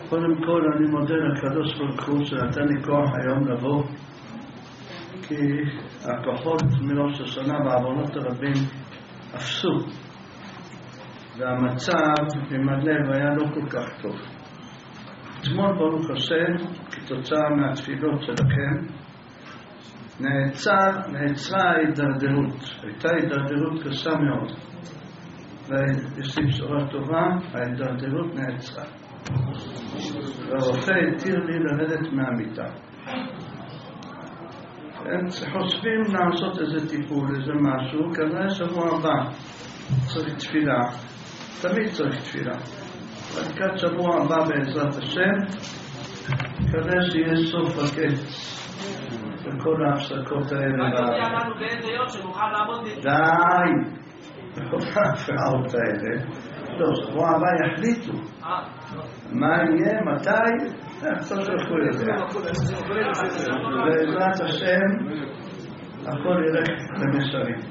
קודם כל אני מודה לקדוש ברוך הוא שנתן לי כוח היום לבוא, כי הכוחות מראש השנה בעוונות הרבים אפסו, והמצב עם הלב היה לא כל כך טוב. אתמול ברוך השם, כתוצאה מהתפילות שלכם, נעצרה ההידרדרות. הייתה הידרדרות קשה מאוד, ויש לי בשורה טובה, ההידרדרות נעצרה. והרופא התיר לי לרדת מהמיטה. הם חושבים לעשות איזה טיפול, איזה משהו, כנראה שבוע הבא צריך תפילה, תמיד צריך תפילה. לקראת שבוע הבא בעזרת השם, כנראה שיהיה סוף הקץ בכל ההפסקות האלה. רק תודיע לנו באיזה יום שנוכל לעמוד בזה. די! בכל ההפרעות האלה. לא, שבוע הבא יחליטו. מה יהיה, מתי? עכשיו שלחו יודע. בעזרת השם, הכל ילך למשרים.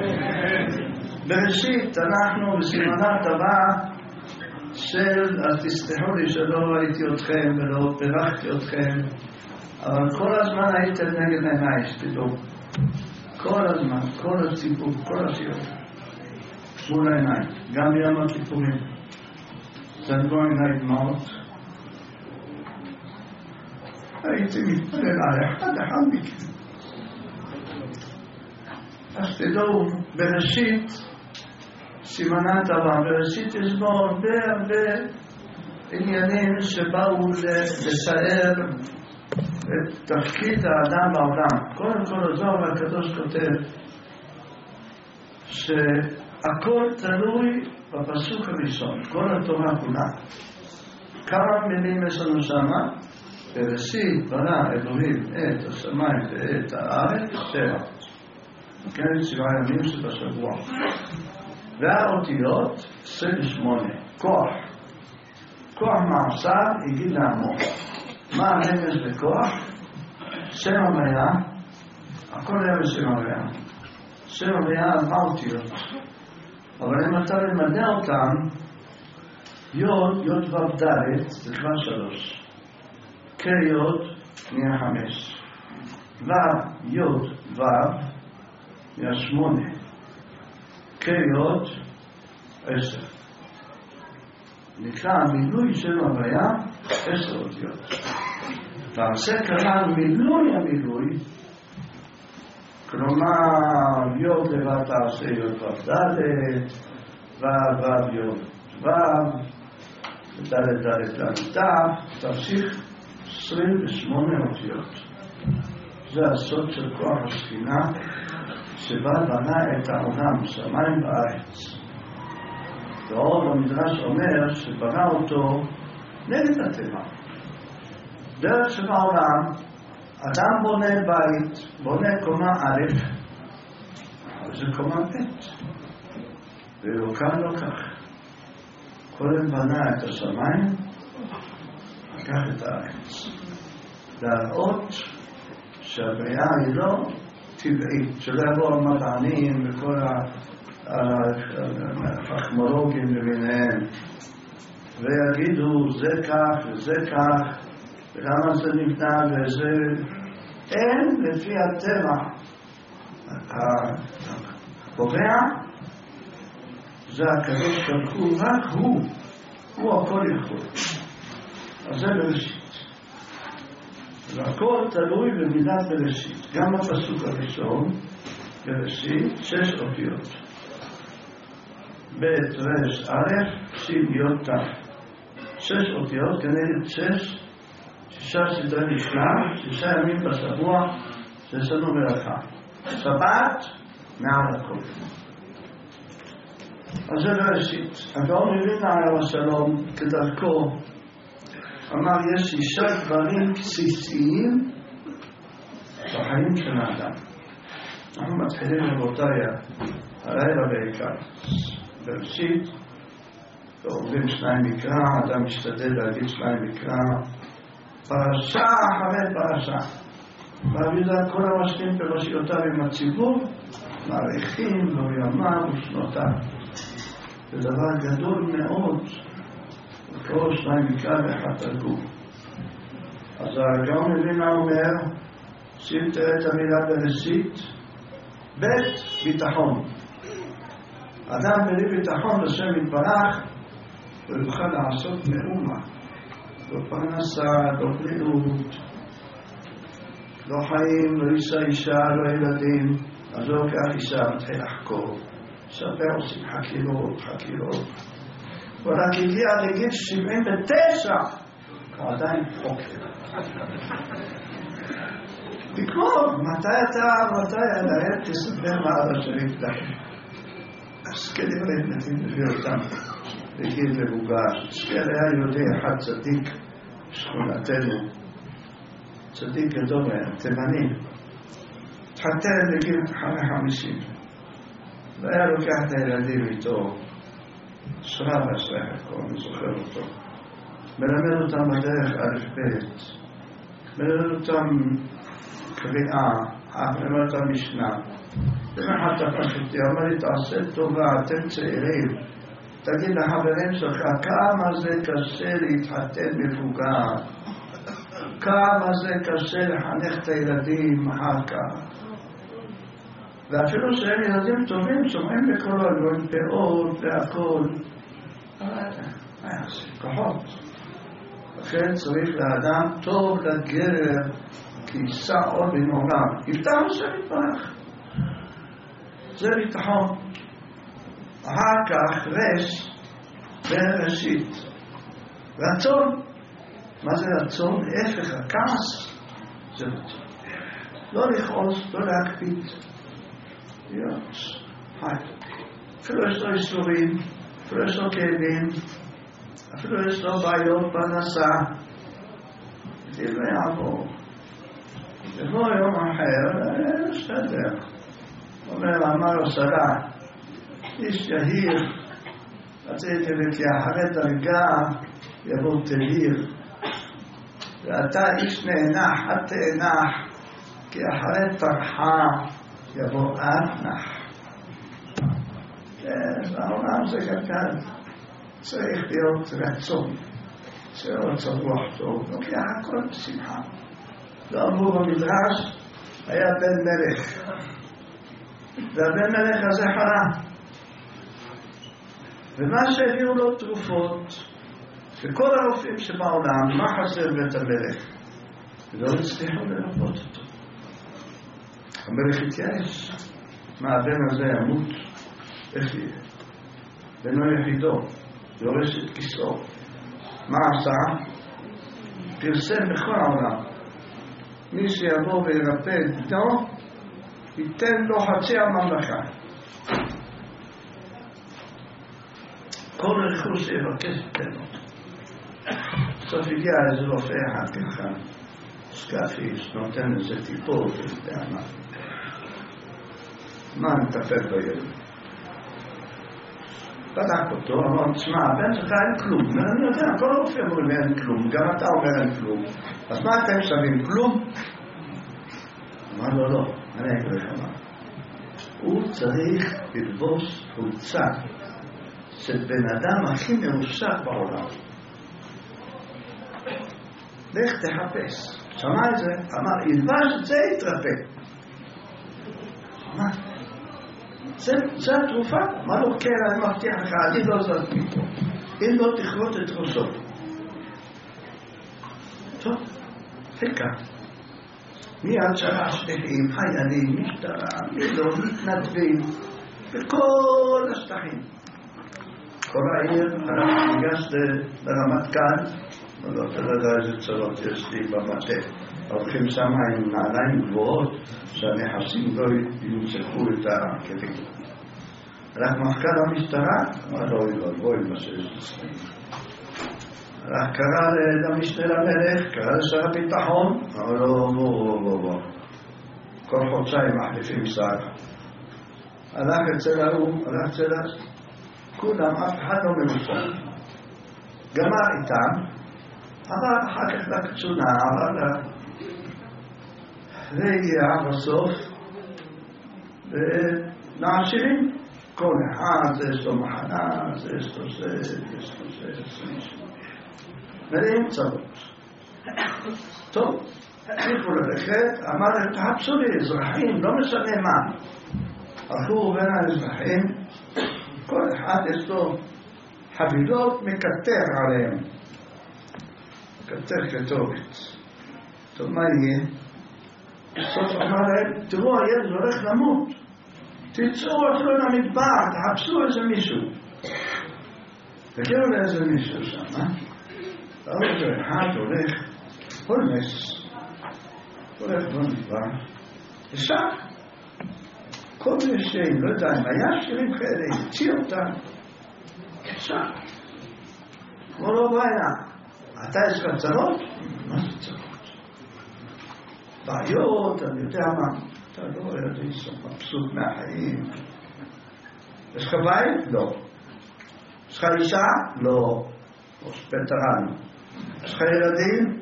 בראשית, אנחנו בסימנת הבא של, אז תסלחו לי שלא ראיתי אתכם ולא פרחתי אתכם, אבל כל הזמן הייתם נגד עיניי, שתדעו. כל הזמן, כל הציבור, כל השיעור. מול העיניים, גם ביום הכיפורים. זנבו עיניי דמעות. הייתי מתפלל על אחד מכם. אז תדעו, בראשית, סימנת הבא, בראשית יש בו הרבה עניינים שבאו לסער את תפקיד האדם בעולם. קודם כל הזוהר הקדוש כותב שהכל תלוי בפסוק הראשון, כל התורה כולה. כמה מילים יש לנו שמה? בראשית ברא אלוהים את השמיים ואת הארץ, 7. כן, 7 ימים שבשבוע. והאותיות 28, כוח. כוח מעשיו הגיד לעמו. מה הרמז בכוח? שם הוויה, הכל היה בשם הוויה. שם הוויה 4 אותיות. אבל אם אתה למדע אותם, יוד וו ד' זה כבר 3. כיוד נהיה 5. יוד וו נהיה 8. כיוד 10. נקרא מילוי של הוויה 10 אותיות. תעשה כלל מילוי המילוי, כלומר יוד לבד תעשה יוד וו ד' וו יוד וו ד' ד' ד' תמשיך 28 אותיות. זה הסוד של כוח השכינה שבא בנה את העולם, שמיים בארץ. ועוד המדרש אומר שבנה אותו נגד הטבע. דרך שבעולם, אדם בונה בית, בונה קומה א', אבל זה קומה ב', ולא כאן לא כך. קודם בנה את השמיים, לקח את הארץ. להראות שהבריאה היא לא טבעית, שלא יבואו המדענים וכל החכמולוגים למיניהם ויגידו זה כך וזה כך ולמה זה נבנה וזה אין לפי הטבע הקובע זה הקדוש ברוך הוא, רק הוא הכל יכול. אז זה בראשית. והכל תלוי במידת בראשית. גם הפסוק הראשון, בראשית, 6 אותיות. בית רש א', שים יוד ת'. 6 אותיות, כנגד 6 סדרי משנה, 6 ימים בשבוע, שיש לנו מלאכה. שבת, מעל הכל. אז זה בראשית. הגאון מווילנה עליו השלום, כדרכו, אמר, יש 6 דברים בסיסיים בחיים של האדם. אנחנו מתחילים רבותיי, הלילה בעיקר. בראשית, אומרים 2 מקרא, אדם משתדל להגיד 2 מקרא, פרשה אחרי פרשה. והבידה כל המשלים בראשיותיו עם הציבור, מעריכים לו ימיו ושנותיו. זה דבר גדול מאוד כל שניים מקרא ואחד תרגום. אז הגאון מווילנה אומר, שים תראה את המילה בראשית, בית ביטחון. אדם בלי ביטחון לשם יתברך, לא יוכל לעשות מאומה. לא פרנסה, לא בריאות, לא חיים, לא אישה, לא ילדים. אז לא לוקח אישה, מתחיל לחקור. שווה עושים חקירות. ורק הגיע לגיל 79, הוא עדיין חוקר. תקרוב, מתי הנהל תספר מה אבא שלי פתח. אז כנראה נתאים לביא אותם לגיל מבוגר. שכן היה יהודי אחד צדיק בשכונתנו, צדיק גדול היה, תימני, התחתן לגיל 50 והיה לוקח את הילדים איתו, שרב השרח, אני זוכר אותו, מלמד אותם בדרך א' ב', מלמד אותם קריאה, מלמד אותם משנה. ומחת תפשתי, אמר לי, תעשה טובה, אתם צעירים, תגיד לחברים שלך, כמה זה קשה להתחתן מבוגר, כמה זה קשה לחנך את הילדים אחר כך. ואפילו שהם ילדים טובים, שומעים בקולו, עם פאות והכל. כוחות. לכן צריך לאדם טוב לגר, כי יישא עוד בנעולם. יפתח השם יתברך. זה ביטחון. אחר כך רש וראשית. רצון. מה זה רצון? הפך, הכעס. זה רצון. לא לכעוס, לא להקפיד. אפילו יש לו איסורים, אפילו יש לו כאבים, אפילו יש לו בעיות פרנסה. זה לא יעבור. יבוא יום אחר, בסדר. אמר שרה, איש יהיר, רציתי וכי אחרי דרגה יבוא תהיר. ואתה איש נאנח, את תאנח, כי אחרי טרחה יבוא אנח. העולם זה קטן, צריך להיות רצון, צריך להיות רוח טוב, לוקח הכל בשמחה. לא אמרו במדרש, היה בן מלך, והבן מלך הזה חלה. ומה שהביאו לו תרופות, וכל הרופאים שבעולם, מה חסר בית המלך? ולא הצליחו לרפות אותו. המלך התייאש, מה הבן הזה ימות? איך יהיה? בנו יחידו, יורש את כיסאו. מה עשה? פרסם בכל העולם. מי שיבוא וירפא את בנו, ייתן לו חצי הממלכה. כל רכוש שיבקש ייתן לו. בסוף הגיע איזה רופא אחד ככה, סקאפי, שנותן איזה טיפול, מה נטפל בילד? בדק אותו, אמר, תשמע, הבן שלך אין כלום. אני יודע, כל הרופא אומרים אין כלום, גם אתה אומר אין כלום. אז מה אתם שווים? כלום? אמר לו, לא, אני אגיד לך מה. הוא צריך ללבוש חולצה של בן אדם הכי מאושר בעולם. לך תחפש. שמע את זה, אמר, ילבש את זה יתרפא. אמר, זה התרופה. מה לא כן, אני מבטיח לך, אני לא זאת מפה. אם לא תכרות את ראשו. טוב, חיכה. מיד שלח שטחים, חיילים, משטרה, מילון, מתנדבים, בכל השטחים. כל העיר, אנחנו ניגש לרמטכ"ל, לא יודע איזה צרות יש לי במטה. הולכים שם עם נעליים גבוהות, שהנכסים לא ימצחו את הכלים. הלך מפכ"ל המשטרה, אמר לו, בואי מה שיש לסיים. הלך קרא למשנה למלך, קרא לשר הביטחון, אמר לו, בוא. כל חודשיים מחליפים שר. הלך אצל ההוא, הלך אצל כולם, אף אחד לא מרוצה. גמר איתם, עבר אחר כך לקצונה, עבר והגיע בסוף לעשירים. כל אחד, זה יש לו מחנה, זה יש לו זה, יש לו זה. מלאים צרות. טוב, תמשיכו ללכת, אמר להם, תחפשו לי אזרחים, לא משנה מה. הלכו בין האזרחים, כל אחד יש לו חבילות מקטר עליהם. מקטר כתובת. טוב, מה יהיה? בסוף אמר להם, תראו, הילד הולך למות. תצאו אפילו למדבר, תחפשו איזה מישהו. תגיעו לאיזה מישהו שם, אותו אחד הולך, הולמס, הולך במדבר, ושם, כל מיני שאים, לא יודע, אם היה שירים כאלה, הציע אותם, שם, כמו לא בעיה, אתה יש לך צרות? מה זה צרות? בעיות, אני יודע מה, אתה לא יודע, מבסוט מהחיים. יש לך בית? לא. יש לך אישה? לא. פטרן. יש לך ילדים?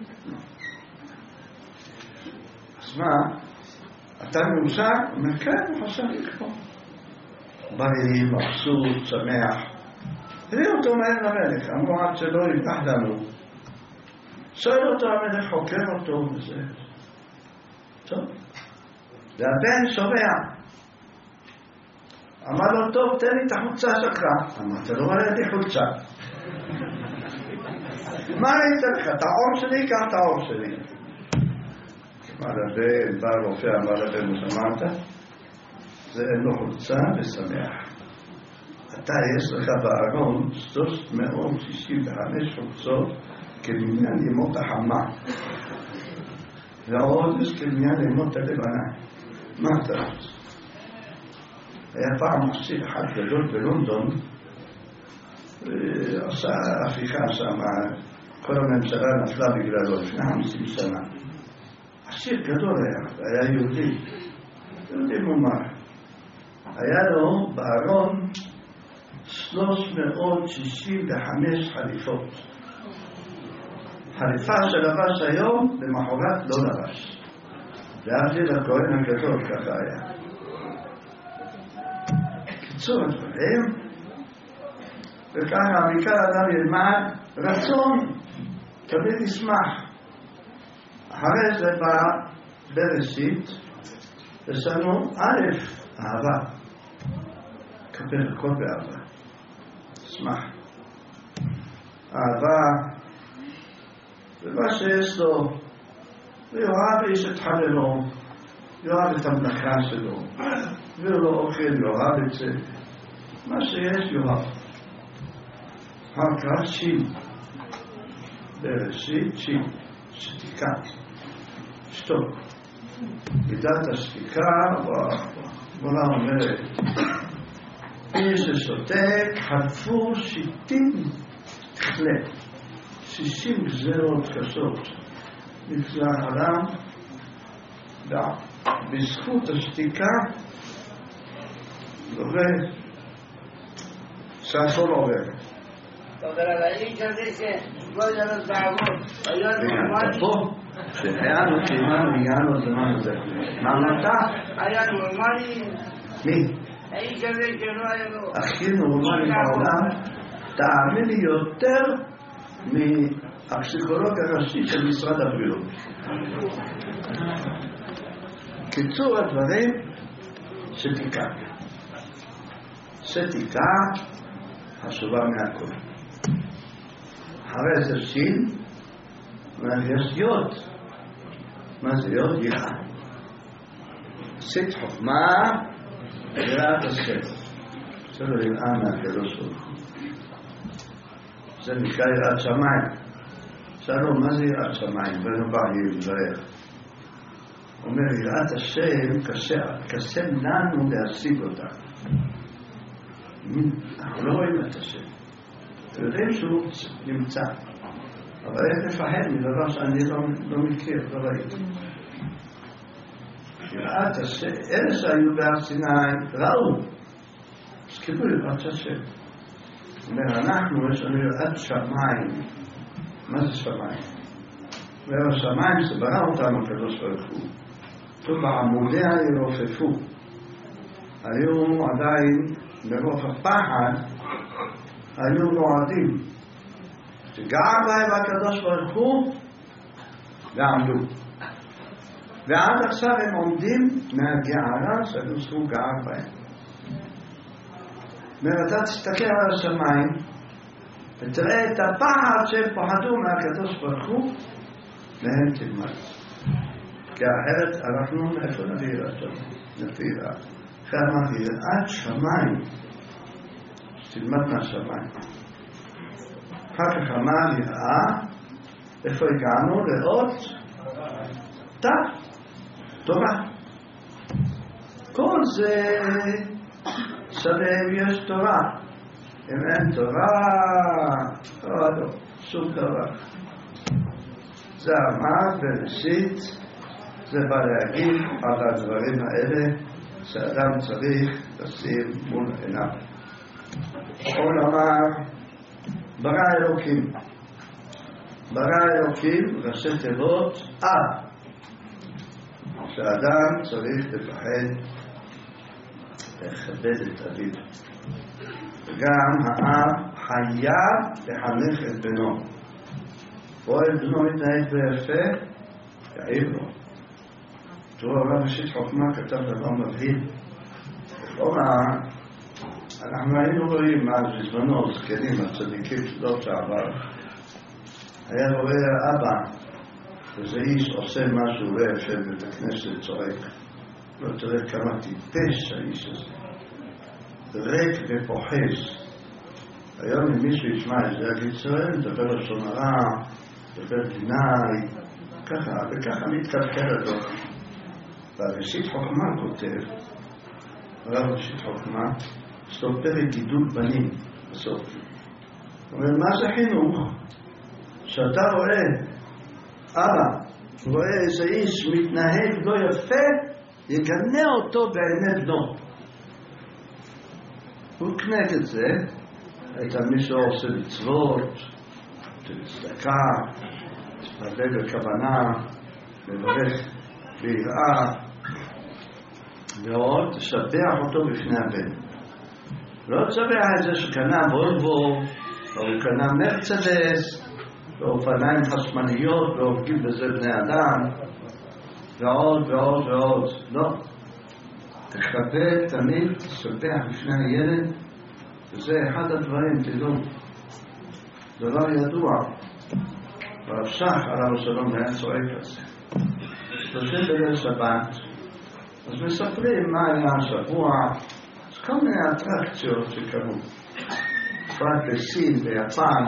אז מה? אתה מאושר? אומר, כן, הוא חושב לקרוא. בריא, מבסוט, שמח. תראי אותו מהר למלך, אמרו עד שלא יפתח לנו. שואל אותו המלך, חוקר אותו וזה. טוב. והבן שומע. אמר לו, טוב, תן לי את החולצה שלך. אמר, אתה לא מראה לי חולצה. מה ראית לך? את העור שלי? קח את העור שלי. אמר לבן, בא הרופא, אמר לבן, הוא שמעת? זה אין לו חולצה ושמח. אתה יש לך בארון 365 חולצות כמניין ימות החמה. ועוד יש כמניין ימות הלבנה. מה אתה רוצה? היה פעם מחשיב אחד גדול בלונדון, עשה הפיכה שם, כל הממשלה נפלה בגללו לפני 50 שנה. עשיר גדול היה יהודי מומר. היה לו בארון 365 חליפות. חליפה שלבש היום, למחרת לא לבש. להבדיל הכהן הגדול, ככה היה. קיצור הדברים, וככה מכאן אדם ילמד, רצון, תמיד ישמח. אחרי זה בא בראשית, יש לנו א', אהבה. קבל הכל באהבה. שמח. אהבה, ומה שיש לו, ויואב איש את חללו, יואב את המלאכה שלו, והוא לא אוכל, יואב את זה. מה שיש יואב. הקרב שיל. בראשית שיל. שתיקה. שתוק. מידת השתיקה, בונה אומרת, מי ששותק, חלפו 60 תכלה. 60 גזרות קשות. נפלא העולם, בזכות השתיקה, עובר, שהכל עובר. אבל האיש הזה שלא היה לו דאגות, היה נורמלי. פה, שהיינו כמעט הגענו לזמן הזה. מה אמרת? היה נורמלי. מי? האיש הזה שלא היה לו... הכי נורמלי בעולם, תאמין לי יותר מהפסיכולוג הראשי של משרד הבריאות. קיצור הדברים, שתיקה. שתיקה חשובה מהכל. אחרי זה שין, יש יוד. מה זה יוד? יראה. שית חוכמה, יראת השם. שלא יראה מהקדוש ברוך הוא. זה נקרא יראת שמיים. שאלו, מה זה יראת שמיים? בנו בריא לברך. אומר, יראת השם קשה לנו להשיג אותה. אנחנו לא רואים את השם. אתם יודעים שהוא נמצא. אבל איך לפחד מדבר שאני לא מכיר, לא ראיתי. יראת השם, אלה שהיו בהר סיני ראו. אז קיבלו יראת השם. אומר, אנחנו יש לנו יראת שמיים. מה זה שמיים? אומר, השמיים שברא אותנו הקדוש ברוך הוא. טוב, בעמודיה ירופפו. היו עדיין, ברוב הפחד, היו נועדים. שגר בהם הקדוש ברוך הוא ועמדו. ועד עכשיו הם עומדים מהגערה שהנוסחו גר בהם. ואתה תסתכל על השמיים ותראה את הפחד שהם פחדו מהקדוש ברוך הוא והם תלמד. כי אחרת אנחנו איפה נביא לשם? נביא אחרי אמרתי יראת שמיים, שתלמד מהשמיים. אחר כך אמר יראה, איפה הגענו? לאות תורה. כל זה שווה אם יש תורה. אם אין תורה, לא, שום דבר. זה אמר בראשית, זה בא להגיד על הדברים האלה שאדם צריך לשים מול עיניו. הוא אמר, ברא אלוקים. ברא אלוקים, ראשי תיבות, שאדם צריך לפחד לכבד את אביו. וגם האב חייב לחנך את בנו. רואה את בנו מתנהג ביפה, יעיר לו. תראו, הרב ראשית חוכמה כתב דבר מבהיל. כלומר, אנחנו היינו רואים מה בזמנו, זקנים, הצדיקים שלא שעבר. היה רואה אבא, וזה איש עושה משהו לא יפה בבית הכנסת צועק. לא תראה כמה טיפש האיש הזה. ריק ופוחז. היום אם מישהו ישמע את זה, יגיד ישראל, מדבר לשון הרע, מדבר גינאי, ככה, וככה מתקלקל אותו. והראשית חוכמה כותב, הרב ראשית חוכמה, סוף פרק גידול בנים, בסוף. זאת אומרת, מה זה חינוך? שאתה רואה, רואה איזה איש מתנהג לא יפה, יגנה אותו בעיני בנו. הוא קנק את זה, את מי שעושה מצוות, צדקה, מתפלל בכוונה, מברך ביראה, ועוד תשבח אותו בפני הבן. לא תשבח את זה שקנה וולבו, או הוא קנה מרצדס, ואופניים חשמליות, והופכים בזה בני אדם, ועוד ועוד ועוד. לא. תכבד תמיד, תשבח בפני הילד, וזה אחד הדברים, תדעו. דבר ידוע. הרב שך, הרב השלום, היה צועק על זה. 30 בליל שבת, אז מספרים מה היה השבוע, אז כל מיני אטרקציות שקרו. בפרט בסין, ביפן,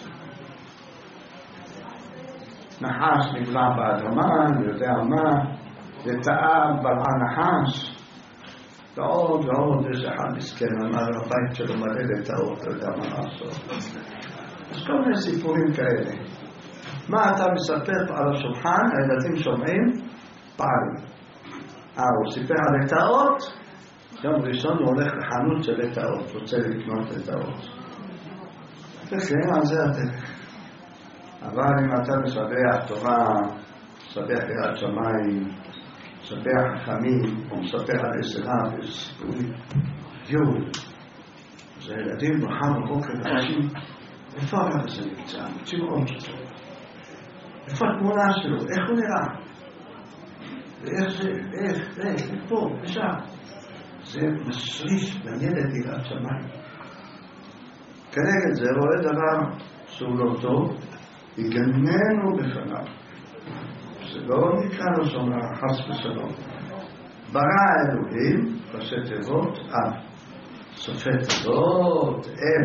נחש נבלע באדמה, יודע מה, וטעה בלעה נחש, ועוד ועוד, יש אחד מסכן, אמר הבית שלו מלא לטעות, לא יודע מה לעשות. אז כל מיני סיפורים כאלה. מה אתה מספר על השולחן, הילדים שומעים? פעם. הוא סיפר על לטעות, יום ראשון הוא הולך לחנות של לטעות, רוצה לקנות לטעות. וכן, על זה הדרך. אבל אם אתה מספר תורה, מספר יראת שמיים, מספר חכמים, או מספר על עזרה וסיפורים, אז הילדים מחר בבוקר אנשים, איפה הרב הזה נמצא? מוצאים עוד שלו. איפה התמונה שלו? איך הוא נראה? ואיך זה? איך? פה, ושם. זה משריש בילד יראת שמיים. כנגד זה רואה דבר שהוא לא טוב, יגננו בפניו. זה לא נקרא לו שומר, חס ושלום. ברא אלוהים, ראשי תיבות, סופי תיבות,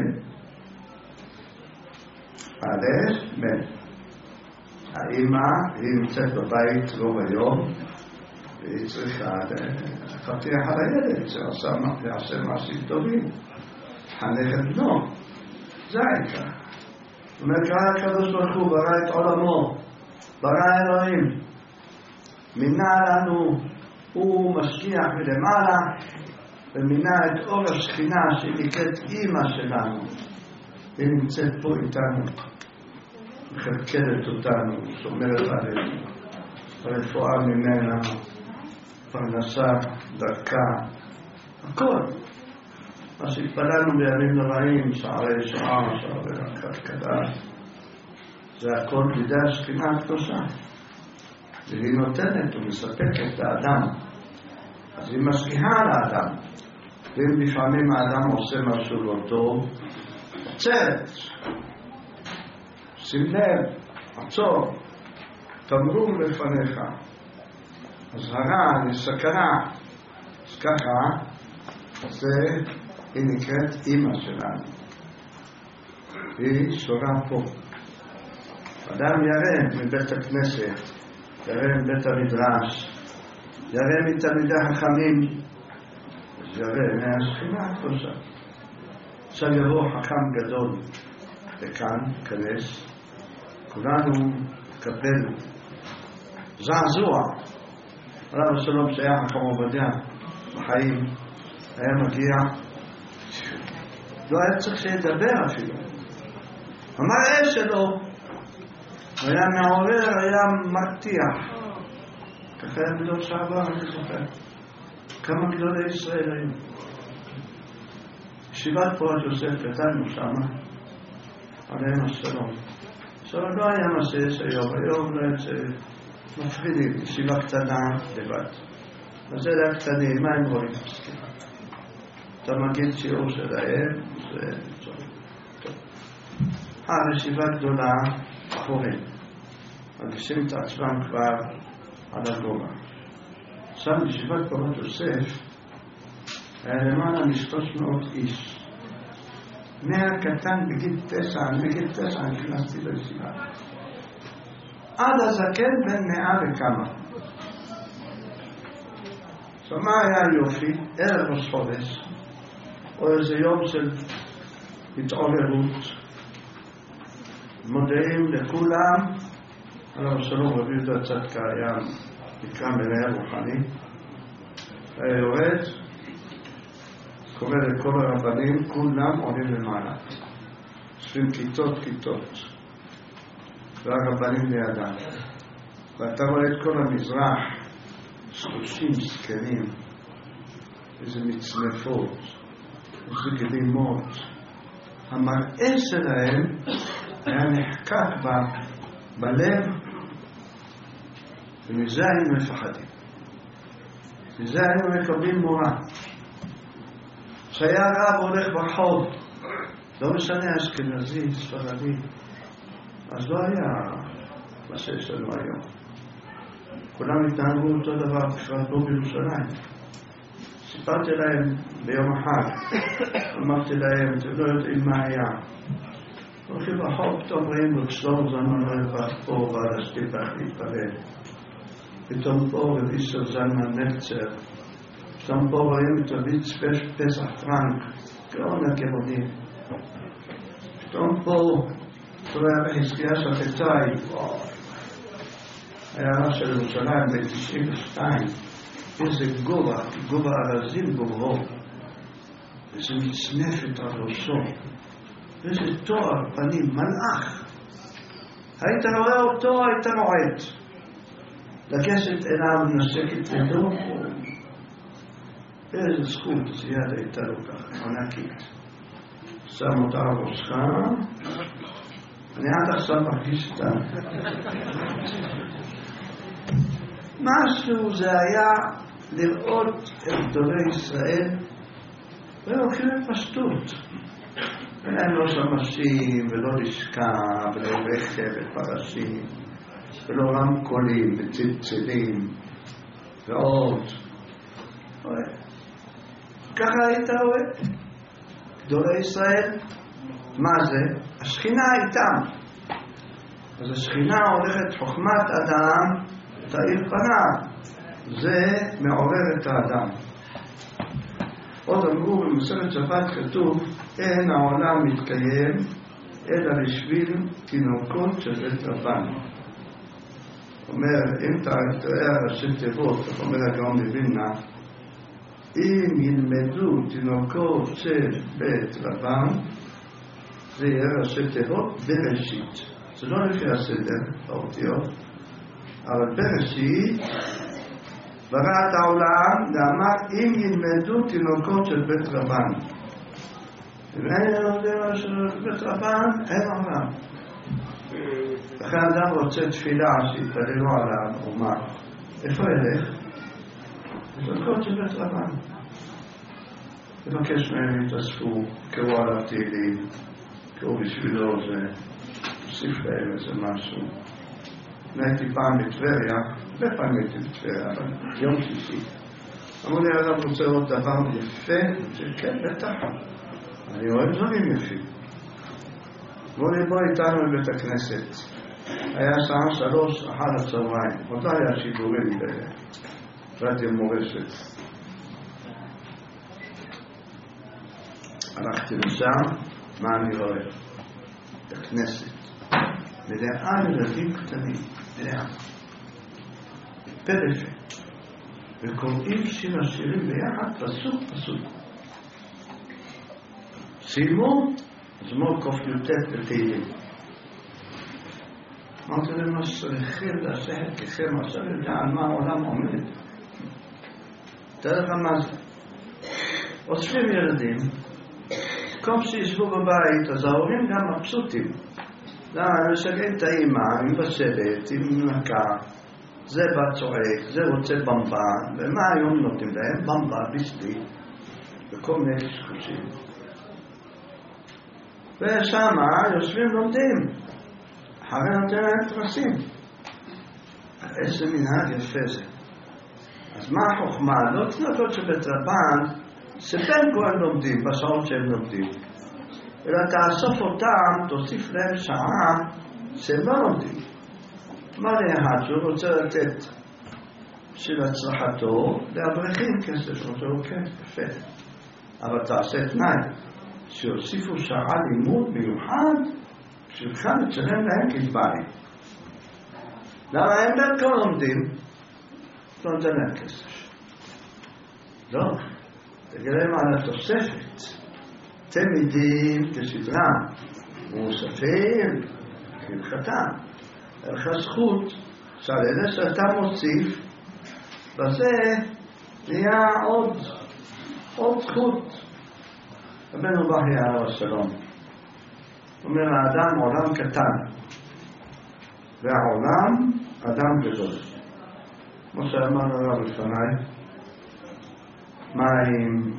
א', ב'. האמא, היא נמצאת בבית רוב היום, והיא צריכה לפתח על הילד, שיעשה מעשים טובים, חנך את בנו. זה העיקר. זאת אומרת, הקדוש ברוך הוא ברא את עולמו, ברא אלוהים, מינה לנו, הוא משגיח מלמעלה, ומינה את אור השכינה שנקראת אמא שלנו, היא נמצאת פה איתנו, מחלקלת אותנו, שומרת עלינו, הרפואה ממנה, פרנסה, דרכה, הכל. מה שהתפללנו בימים נוראים, שערי שואה, שערי הכלכלה, זה הכל לידי השכינה הקדושה. והיא נותנת ומספקת לאדם. אז היא משגיחה על האדם. ואם לפעמים האדם עושה משהו לא טוב, עצרת. שים לב, עצור, תמרור לפניך. אזהרה, לסכנה. אז ככה, היא נקראת אמא שלנו. היא שורה פה. אדם ירא מבית הכנסת, ירא מבית המדרש, ירא מתלמידי החכמים, ירא מהשכינה הקדושה. עכשיו יבוא חכם גדול לכאן, כנס, כולנו קבל זעזוע. עליו השלום שהיה חכם עובדיה בחיים, היה מגיע, לא היה צריך שידבר אפילו. המראה שלו היה מעורר, היה מרתיח. ככה היה בדור שעבר, אני זוכר. כמה גדולי ישראל היו. ישיבת פורת יוסף קטנו שמה, עליהם השלום. עכשיו לא היה מה שיש היום לא יצא מפחידים, ישיבה קטנה לבד. אז זה היה קטנים, מה הם רואים? אתה מגיד שיעור שלהם, זה טוב. הרשיבה גדולה אחורים. מרגישים את עצמם כבר על הגובה. שם בישיבת פורת יוסף היה למעלה מ-300 איש. מהקטן בגיל 9, מגיל 9 נכנסתי לישיבה. עד הזקן בין 100 וכמה. עכשיו מה היה היופי? ערב ראש חודש, או איזה יום של התעוררות, מודיעים לכולם, עליו השלום רבי יהודה הצדקה היה נקרא מנהל רוחני, היה יורד, קורא לכל הרבנים, כולם עולים למעלה, יושבים כיתות, והרבנים לידם, ואתה רואה את כל המזרח, 30 זקנים, איזה מצנפות, איזה גלימות, המראה שלהם היה נחקק בלב, ומזה היינו מפחדים. מזה היינו מקבלים מורה. שהיה רב הולך ברחוב, לא משנה אשכנזי, ספרדי, אז לא היה מה שיש לנו היום. כולם התנהגו אותו דבר בפרט פה בירושלים. סיפרתי להם ביום החג, אמרתי להם, אתם לא יודעים מה היה. הולכים ברחוב, פתאום רואים לו שלום זמן הולך פה ועל השטיפח להתפלל. פתאום פה רבישר זלמן נפצר. פתאום פה רואים את רביץ פסח פרנק, גאון הגאונים. פתאום פה רואה בחזקיה שחטאי, היה של ירושלים ב-92, איזה גובה ארזים גובהו, איזה מצנפת על ראשו, איזה תואר פנים, מלאך. היית רואה אותו, היית רועד. לגשת אליו, נשקת ידו, איזה זכות, זה יד הייתה לו ככה, ענקית. שם אותה על ראשך, אני עד עכשיו מרגיש את משהו זה היה לראות את גדולי ישראל והולכים בפשטות. אין לא שמשים ולא לשכה ולא רכב ופרשים ולא רמקולים וצלצלים ועוד. ככה היית רואה גדולי ישראל. מה זה? השכינה איתם. אז השכינה הולכת חוכמת אדם תאיר פניו. זה מעורר את האדם. עוד אמרו במסכת שבת כתוב, אין העולם מתקיים אלא בשביל תינוקות של בית רבן. אומר, אם תראה ראשי תיבות, כך אומר הגאון מווילנה, אם ילמדו תינוקות של בית רבן, זה יהיה ראשי תיבות בראשית. זה לא לפי הסדר האותיות, אבל בראשית ברא את העולם ואמר אם ילמדו תינוקות של בית רבן. אם אין ילמדו של בית רבן, אין עולם. לכן אדם רוצה תפילה שיתפללו עליו, או מה? איפה ילך? בדרכות של בית רבן. לבקש מהם יתאספו, קראו עליו תהילים, קראו בשבילו זה, תוסיף להם איזה משהו. הייתי פעם בטבריה, הרבה פעמים הייתי בטבריה, אבל יום שישי. אמרו לי, הרב רוצה עוד דבר יפה, כן, בטח. אני אוהב דברים יפים. אמרו לי, בוא איתנו לבית הכנסת. היה שעה 3 אחר הצהריים, עוד לא היה שידורים ברדיו מורשת. הלכתי לשם, מה אני רואה? בכנסת. מלאה ילדים קטנים, מלאה. פלאפל. וקוראים שיר השירים ביחד, פסוק פסוק. סיימו, זמור ק"ט בתהילים. אמרתי להם, מה שצריכים לשאת ככם, עכשיו יודע על מה העולם עומד. תראה לך מה זה. אוספים ילדים, כל שישבו בבית, אז ההורים גם מבסוטים. למה, הם משגעים את האמא, עם בשלט, עם נקה, זה בא צועק, זה רוצה במבה, ומה היום נותנים להם? במבה, ביסלי, וכל מיני שחושים. ושמה יושבים לומדים, אחרי נותן להם תרסים. איזה מנהג יפה זה. אז מה החוכמה? לא תנתות שבית רבן, שבין כהן לומדים, בשעות שהם לומדים, אלא תאסוף אותם, תוסיף להם שעה שהם לא לומדים. מה לאחד שהוא רוצה לתת של הצלחתו, לאברכים כסף, אותו כן, יפה. אבל תעשה תנאי, שיוסיפו שעה לימוד מיוחד, בשבילך נצלם להם כתביים. למה הם בין כה לומדים? לא נותן להם כסף. לא, תגלם על התוספת. תלמידים כסדרם, מוספים כהלכתם. ערך הזכות, שעל ידי שאתה מוסיף, בזה נהיה עוד זכות. רבנו בכי עליו השלום. אומר, האדם עולם קטן, והעולם אדם גדול. כמו שאמרנו עליו לפני, מים,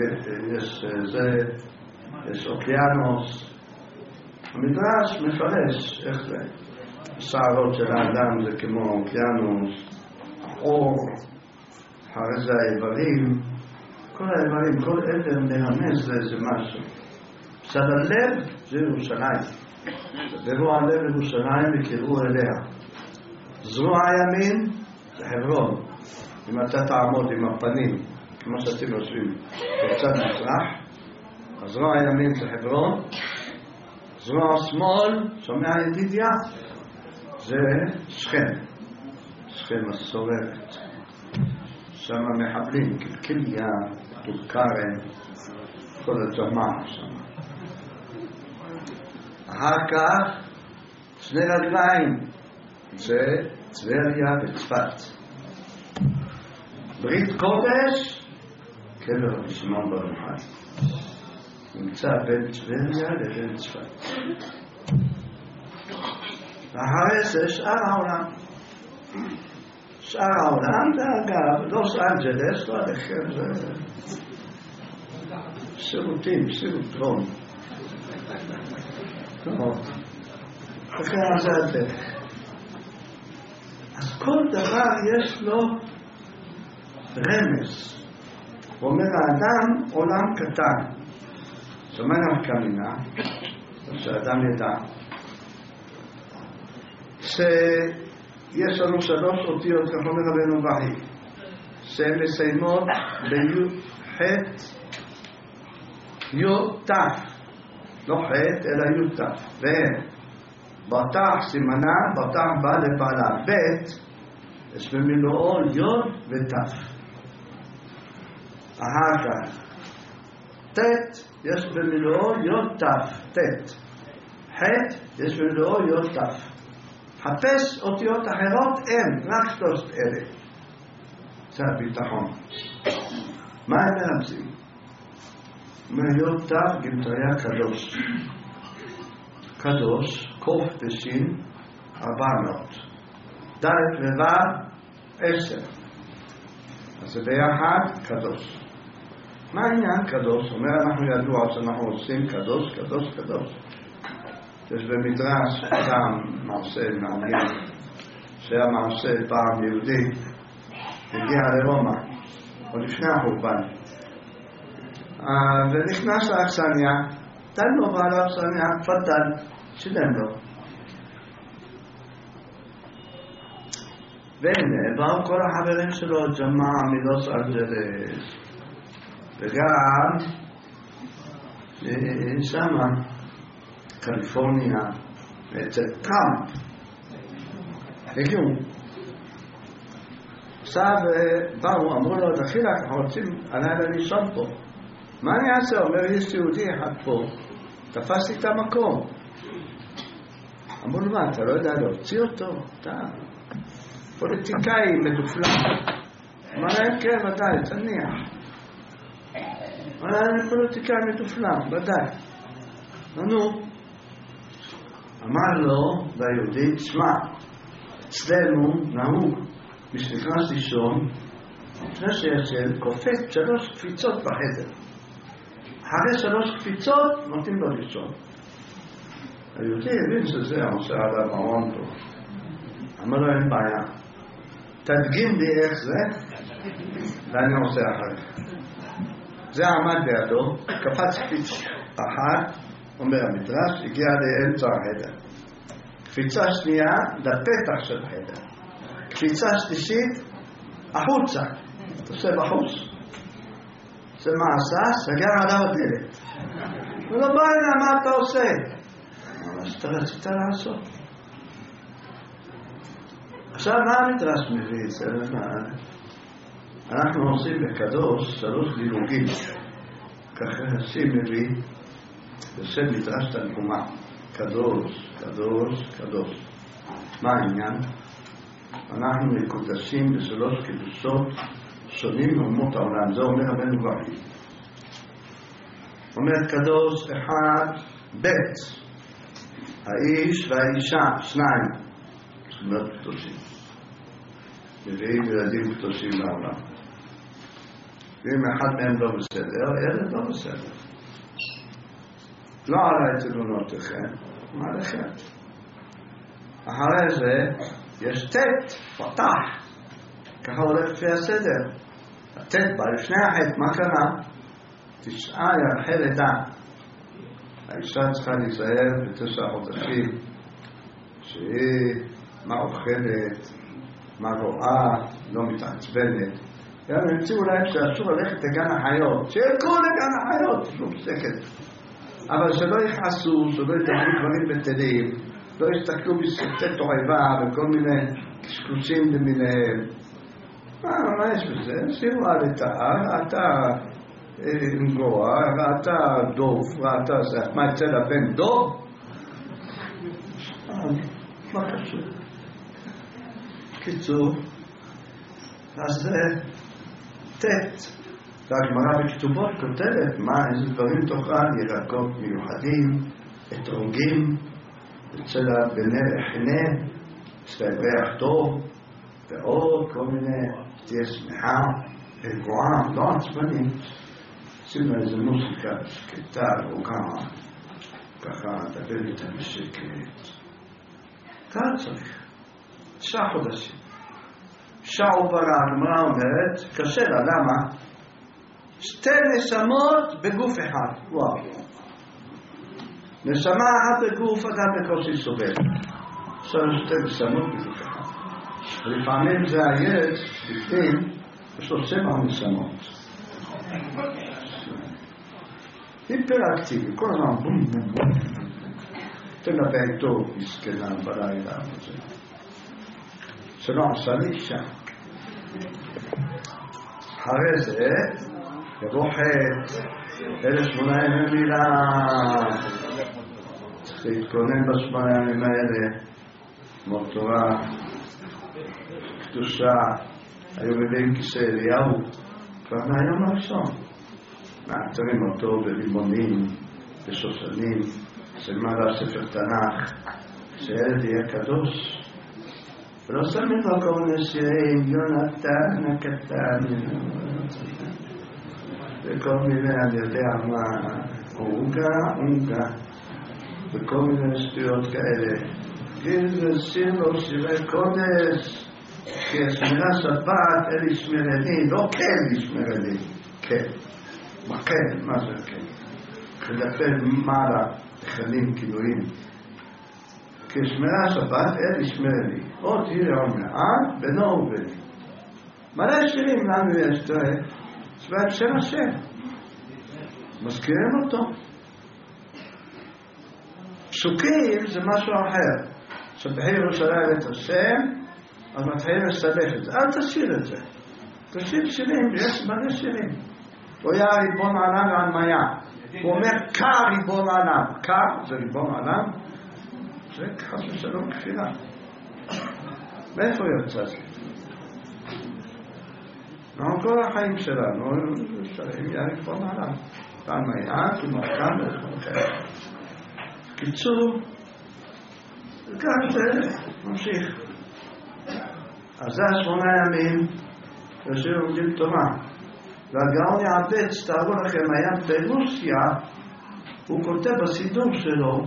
יש אוקיינוס. המדרש מפרש איך זה. השערות של האדם זה כמו אוקיינוס, האור, אחרי זה האיברים, כל האיברים, כל עבר מרמז לאיזה משהו. בסד הלב זה ירושלים. דברו על לב ירושלים וקראו אליה. זרוע הימין זה חברון. אם אתה תעמוד עם הפנים, כמו שאתם יושבים בצד מזרח, אז זרוע הימין זה חברון, זרוע השמאל, שומע ידידיה, זה שכם. שכם הסובבת. שם מחבלים, קלקיליה, טולקרן, כל הג'מעה שם. אחר כך, שני רגליים, זה טבריה וצפת. ברית קודש, קבר רבי שמעון בר יוחאי. נמצא בין טבריה לבין צפת. ואחרי זה שאר העולם. שאר העולם, ואגב, לוס אנג'לס, לא עליכם, זה שירותים, שירוטרון. וכן זה הדרך. אז כל דבר יש לו רמז. הוא אומר, האדם עולם קטן. זאת אומרת כמינה, שהאדם ידע, שיש לנו 3 אותיות, כך אומר רבנו בכי, שהן מסיימות בי"ח י"ת, לא ח' אלא י"ת, והן בתח סימנה, בתח בא לבעלה, ב' יש במילואו י' ות'. אחר כך ת' יש במילואו י' ת', ת'. ח' יש במילואו י' ת'. חפש אותיות אחרות אין, רק 3 אלה. זה הביטחון. מה הם מרמזים? מהיות ת' גמטריה קדוש. קדוש, קוף ושין 400, ד' וו' 10, אז זה ביחד קדוש. מה העניין קדוש? אומר אנחנו ידוע שאנחנו עושים קדוש, קדוש, קדוש. יש במדרש גם מעשה מעניין, שהיה מעשה פעם יהודי, הגיע לרומא, עוד לפני החורבן, ונכנס לאכסניה, תן לו בעל האכסניה, תפדל, שילם לו. והנה, באו כל החברים שלו, ג'מעה מלוס אנג'לס, וגם שמה, קליפורניה, אצל טראמפ, הגיעו. עכשיו באו, אמרו לו, דחילה, אנחנו רוצים הלילה לישון פה. מה אני אעשה? אומר, יש יהודי אחד פה, תפסתי את המקום. אמרו לו, מה, אתה לא יודע להוציא אותו? אתה פוליטיקאי מדופלם. אמר להם, כן, ודאי, תניח. אמר להם, פוליטיקאי מדופלם, ודאי. נו, אמר לו, ליהודי, תשמע, אצלנו נהוג, מי שנכנס לישון, לפני שישן, קופץ 3 קפיצות בחדר. אחרי 3 קפיצות, נותנים לו לישון. היהודי הבין שזה עושה עליו המון טוב. אמר לו, אין בעיה. תדגים לי איך זה, ואני עושה אחריך. זה עמד בידו, קפץ קפיץ אחת, אומר המדרש, הגיע לאמצע החדר. קפיצה שנייה, לפתח של החדר. קפיצה שלישית, החוצה. אתה עושה בחוץ. זה מה עשה? סגר עליו הדלת. הוא לא בא הנה, מה אתה עושה? אבל שאתה רצית לעשות. עכשיו מה המדרש מביא את זה? אנחנו עושים בקדוש 3 דילוגים. ככה רש"י מביא בשם מדרש תנחומא. קדוש, קדוש, קדוש. מה העניין? אנחנו מקודשים ב3 קדושות שונים מאומות העולם. זה אומר רבנו בחיי. אומר קדוש אחד, בית. האיש והאישה, 2. זאת אומרת קדושים. מביאים ילדים קדושים לעולם. ואם אחד מהם לא בסדר, ילד לא בסדר. לא עלי תלונותיכם, מה לכם? אחרי זה יש תת, פתח. ככה הולך לפי הסדר. התת בא לפני החטא, מה קרה? 9 ירחי לידה. האישה צריכה להיזהר ב9 חודשים, שהיא מה אוכלת, מה רואה, לא מתעצבנת. גם המציאו להם שאסור ללכת לגן החיות, שילכו לגן החיות, לא מסתכל. אבל שלא יכעסו, שלא ידברו דברים בטלים, לא יסתכלו בסרטי תועבה וכל מיני קשקושים למיניהם. מה יש בזה? שימו על את ראתה גרוע, ראתה דוב, ראתה זה. מה יצא לבן דוב? מה קשור? קיצור, אז תת. והגמרא בכתובות כותבת איזה דברים תאכל, ירקות מיוחדים, אתרוגים, אצל בני חנה, אצל ריח טוב, ועוד כל מיני, תהיה שמחה, רגועה, לא עצבנים. שימו איזה מוסיקה שקטה, רגועה, ככה דבר איתה בשקט. כאן צריך. 9 חודשים. שעה וברע, הגמרא אומרת, קשה לה, למה? 2 נשמות בגוף אחד. וואו. נשמה אחת בגוף, אדם בקושי סובל. 2 נשמות בגוף אחד. לפעמים זה הילד, בפנים, יש לו 7 נשמות. היפראקטיבי, כל הזמן בום בום בום. תנבא איתו, מסכנה בלילה. שלא עשה לי שם. אחרי זה, יבוא חטא, 1,800 מילה. צריך להתכונן ב8 ימים האלה, כמו תורה, קדושה, היו מביאים כיסא אליהו, כבר מהיום הראשון. מעטרים אותו בלימונים, בשושנים, שלמד על ספר תנ"ך, שילד יהיה קדוש. ולא שמים לו כל מיני שירים, יונתן הקטן, וכל מיני, אני יודע מה, אונגה, וכל מיני שטויות כאלה. גיל שיר לו שירי קודש, כי השמירה שבת אל ישמרני, לא כן ישמרני, כן. מה כן? מה זה כן? לדפל מעלה, תכנים כינויים. כי שמירה שבת אל ישמרני, עוד יראה מעט, בינו וביני. מלא שירים לנו יש תראה, צבא שם השם. מזכירים אותו. פסוקים זה משהו אחר. שבחי ירושלים את השם, אז מתחילים לסלף את זה. אל תשאיר את זה. תשאיר שירים, יש מלא שירים. הוא היה ריבון עולם ועלמיה. הוא אומר, קר ריבון עולם. קר זה ריבון עולם. זה חס ושלום כפירה. מאיפה יוצא זה? אנחנו כל החיים שלנו, שרים יהיה ריבון עולם. ועלמיה, כמובן, ולכל אחר. קיצור, וכך זה ממשיך. אז זה 8 ימים יושבים לומדים תורה. והגאון יעבץ, תארו לכם, היה ברוסיה, הוא כותב בסידור שלו,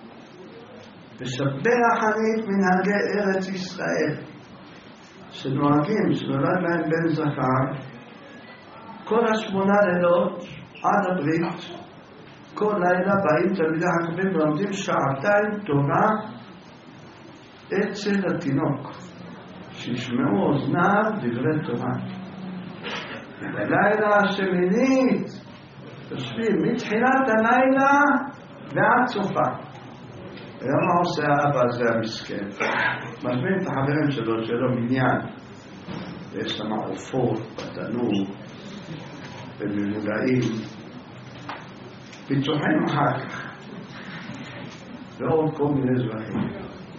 ושבח אני את מנהגי ארץ ישראל, שנוהגים, שנולד להם בן זכר, כל 8 לילות עד הברית, כל לילה באים תלמידי חכמים ולומדים 2 תורה אצל התינוק, שישמעו אוזניו דברי תורה. בלילה השמינית יושבים מתחילת הלילה ועד סופה. היום מה עושה האבא הזה המסכן? מזמין את החברים שלו שלו מניין, ויש שם עופות בתנור וממולאים, פיצוחים אחר כך ועוד כל מיני זבחים.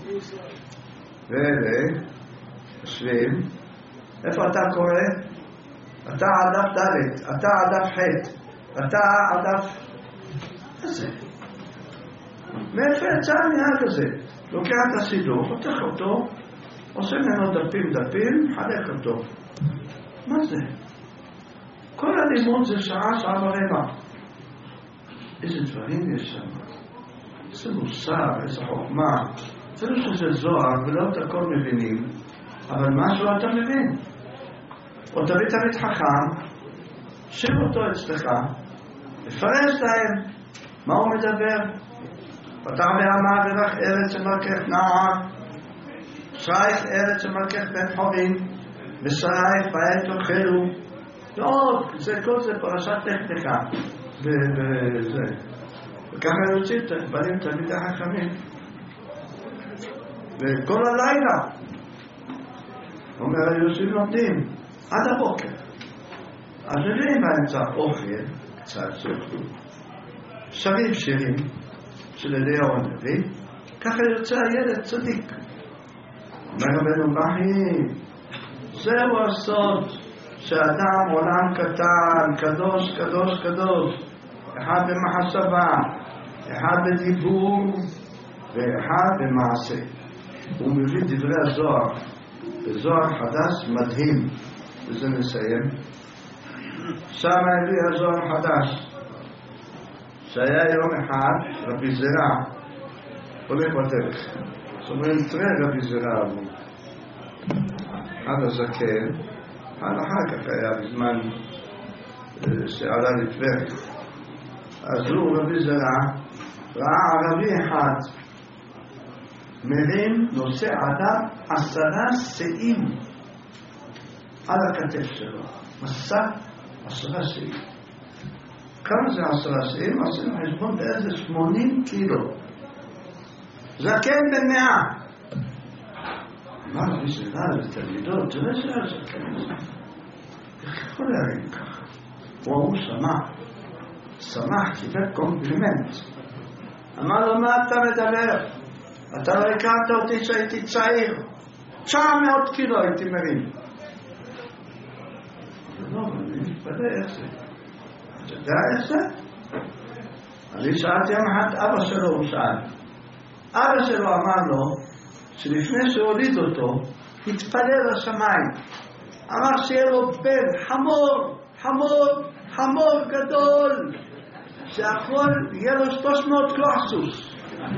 ואלה יושבים, איפה אתה קורא? אתה עדף ד', אתה עדף ח', אתה עדף... איזה? מאיפה יצא המנהג הזה? לוקח את הסידור, חותך אותו, עושה ממנו דפים, חלק אותו. מה זה? כל הלימוד זה שעה ורבע. איזה דברים יש שם? איזה מוסר, איזה חוכמה. אפילו שזה זוהר ולא את הכל מבינים, אבל משהו אתה מבין. או תמיד חכם, שיב אותו אצלך, לפרש להם מה הוא מדבר. פתח ואמר ובך ארץ שמלכך נער, שרייך ארץ שמלכך בן חורין, ושרייך בעת תאכלו. לא, כל זה פרשת טכניקה. וזה. וככה יוצאים בנים תלמידי חכמים. וכל הלילה, אומר היושבים לומדים, עד הבוקר. אז נראים באמצע אוכל, קצת שיוכלו. שרים שירים של אליהו הנביא, ככה יוצא הילד צדיק. אומר רבנו בכי, זהו הסוד שאדם עולם קטן, קדוש, קדוש, קדוש, אחד במחשבה, אחד בדיבור ואחד במעשה. הוא מביא דברי הזוהר, בזוהר חדש מדהים, וזה נסיים. שם הביא הזוהר חדש, שהיה יום אחד רבי זרע, הולך בדרך. זאת אומרת, תראה רבי זרע הוא. אחד הזקן, אחד אחר כך היה בזמן שעלה לטבריה. אז הוא רבי זרע, ראה ערבי אחד, מרים נושא עליו 10 שאים על הכתף שלו. מסע 10 שאים. כמה זה 10 שאים? עשינו חשבון באיזה 80 קילו. זקן בן 100. אמר לי שאלה לתלמידות, תראה שהזקן הזה. איך יכול להרים ככה? הוא שמח, קיבל קומפלימנט. אמר לו, מה אתה מדבר? אתה לא הכרת אותי שהייתי צעיר. 900 קילו הייתי מרים. לא, אני מתפלא איך זה. אתה יודע איך זה? אני שאלתי יום אחד, אבא שלו הוא שאל. אבא שלו אמר לו, שלפני שהוליד אותו, התפלל לשמיים. אמר שיהיה לו בן, חמור גדול, שהכל יהיה לו 300 כוח סוס.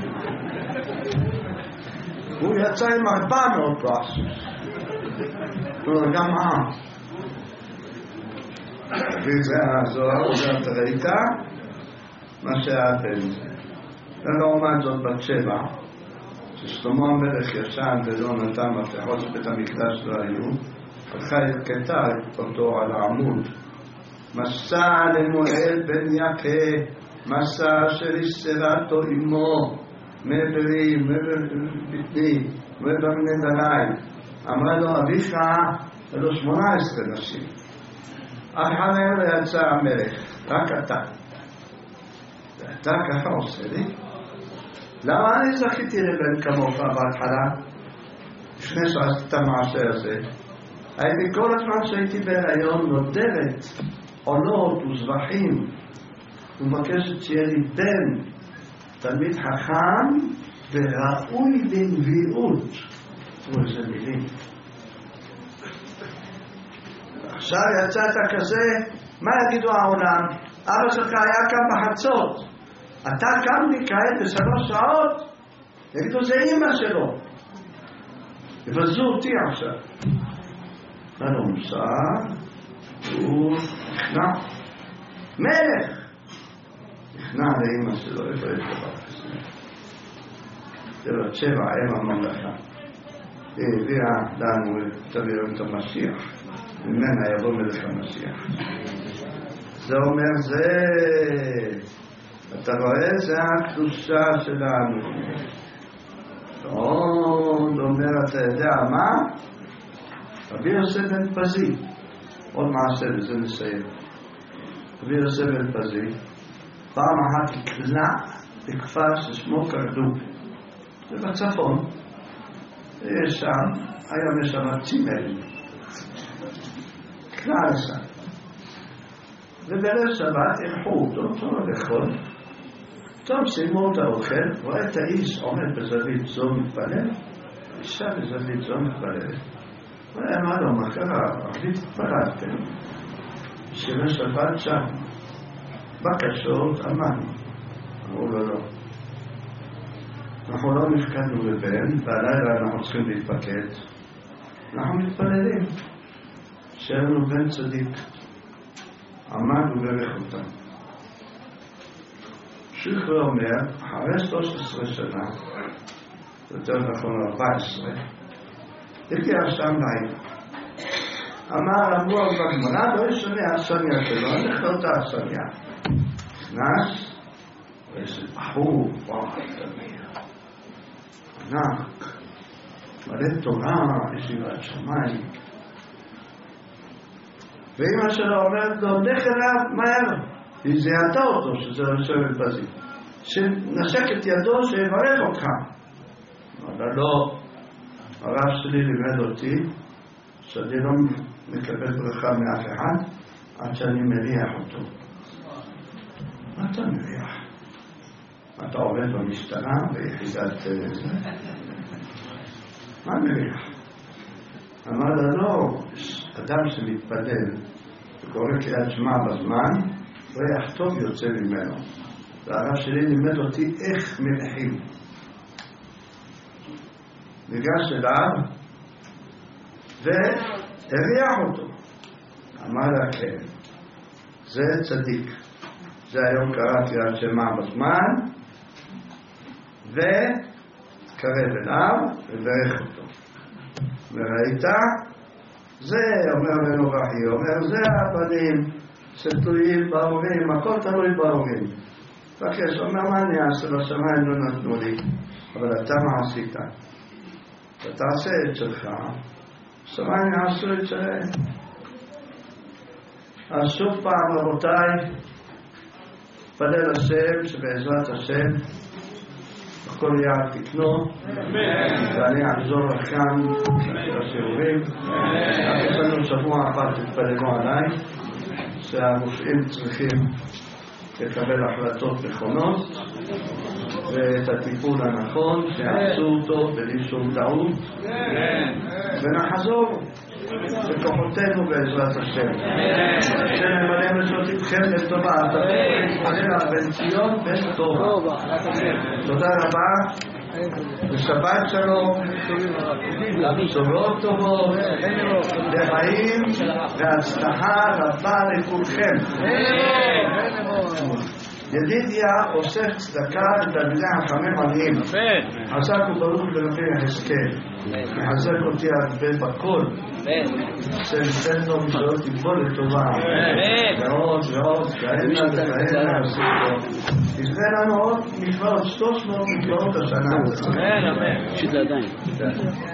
הוא יצא עם 400 כוח סוס. גם וזה הזוהר, אתה ראית? מה שאתם זה. ולעומת זאת בת שבע, ששלמה המלך ישן ולא נתן מפתחות שבית המקדש לא היו, הלכה הכתה אותו על העמוד. מסע למואל בן יקה, מסע אשר הסתרתו עמו, מברי, מבטני, מבנדרי. אמרה לו אביך, ולו 18 נשים. אך עליהם לא יצא המלך, רק אתה. ואתה ככה עושה לי? למה אני זכיתי לבן כמוך בהתחלה? לפני שעשתי את המעשה הזה. הייתי כל הזמן שהייתי בהיריון נודרת עולות וזבחים ומבקשת שיהיה לי בן תלמיד חכם וראוי לנביאות. תראו איזה מילים. עכשיו יצאת כזה, מה יגידו העולם? אבא שלך היה קם בחצות, אתה קם לי כעת ב3 שעות, יגידו זה אמא שלו, יבזו אותי עכשיו. לא מוסר, הוא נכנע, מלך נכנע לאמא שלו. איפה יש דבר כזה? זה בת שבע, אם הממלכה היא הביאה לנו תביאו את המשיח, ממנה יבוא מלך המשיח. זה אומר זה, אתה רואה? זה הקדושה שלנו. עוד אומר, אתה יודע מה? רבי יוסף בן פזי, עוד מעשה וזה נסיים. רבי יוסף בן פזי פעם אחת הקלע בכפר ששמו קרדו, זה בצפון. יש שם, היום יש שם צימרים, קלע לשם. ובליל שבת ילכו אותו, טוב לאכול. טוב, סיימו את האוכל, רואה את האיש עומד בזווית זו מתפלל, אישה בזווית זו מתפללת. מה לא, מה קרה? ערבית התפללתם. שירי שבת שם. בקשות, אמרנו. אמרו לו לא. אנחנו לא נפקדנו לבן, בלילה אנחנו צריכים להתפקד. אנחנו מתפללים. שיהיה לנו בן צדיק. עמד וברך אותם. שכרי אומר, אחרי 13 שנה, יותר נכון 14, הגיע שם לילה. אמר, אמרו בגמרא, לא ישנה האכסניה שלו, אני אכלה את האכסניה. נכנס, ואיזה בחור, וואו, תמיר. ענק, מלא תורה, ישיבת שמיים. ואמא שלו אומרת לו, לך אליו מהר. היא זיהתה אותו, שזה יוסף בן פזי. שנשק את ידו שיברך אותך. אבל לא, הרב שלי לימד אותי, שאני לא מקבל ברכה מאף אחד, עד שאני מריח אותו. מה אתה מריח? אתה עובד במשטרה ביחידת זה? מה מריח? אמר לה, לא, אדם שמתפלל וקורא קריאת שמע בזמן, ריח טוב יוצא ממנו. והרב שלי לימד אותי איך מריחים. ניגש אליו והריח אותו. אמר לה, כן, זה צדיק. זה היום קרא קריאת שמע בזמן, וקרב אליו וברך אותו. וראית? זה אומר בנובחי, אומר זה הבנים שתלויים בהורים, הכל תלוי בהורים. בקש, אומר מה אני אעשה, בשמיים לא נתנו לי, אבל אתה מה עשית? אתה תעשה את שלך, בשמיים יעשו את שלהם. אז שוב פעם רבותיי, פלל השם שבעזרת השם הכל יעד תקנו, ואני אחזור לכאן לשיעורים. יש לנו שבוע אחת תתפללו עליי, שהרופאים צריכים לקבל החלטות נכונות ואת הטיפול הנכון, שעשו אותו בלי שום טעות, ונחזור בכוחותינו בעזרת השם. השם ימלא מצוות איתכם לטובה, להתפלל על בן ציון בן טובה. תודה רבה, ושבת שלום, בשורות טובות, לחיים והצלחה רבה לכולכם. ידידיה אוסף צדקה לתלמידי חכמים עניים. חזק וברוך לרבי יחזקאל. מחזק אותי הרבה בכל. שניתן לו משעות תגבול לטובה. ועוד ועוד כאלה וכאלה עשיתו. תזכה לנו עוד מצוות, 300 מצוות השנה. אמן.